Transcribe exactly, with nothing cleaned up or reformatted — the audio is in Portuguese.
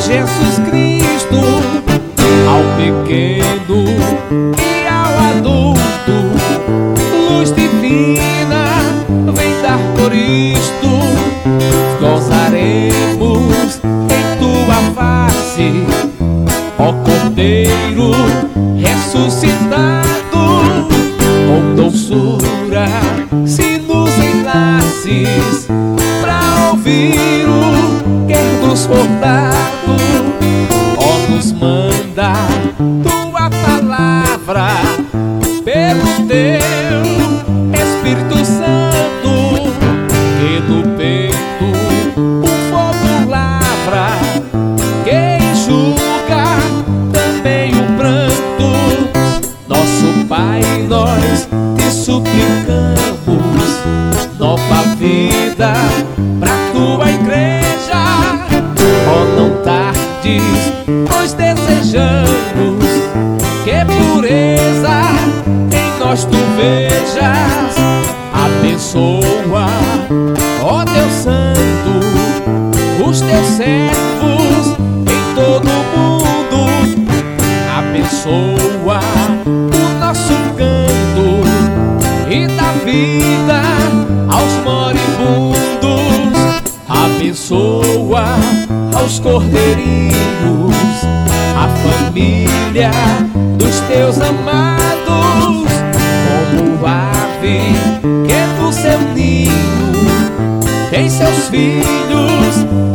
Jesus Cristo, ao pequeno e ao adulto, luz divina, vem dar por isto. Gozaremos em tua face, ó Cordeiro ressuscitado, com doçura se nos enlaces, pra ouvir o que nos for dado. Ó, nos manda tua palavra pelo teu Espírito Santo, que no peito um fogo lavra, que enxuga também o pranto. Nosso Pai, nós te suplicamos nova vida pra tua igreja. Ó, não tardes, nós desejamos que pureza em nós tu vejas. Abençoa, ó Deus Santo, os teus servos em todo o mundo. Abençoa o nosso canto e dá vida aos moribundos. Abençoa aos cordeirinhos, a família dos teus amados, como ave que do seu ninho tem seus filhos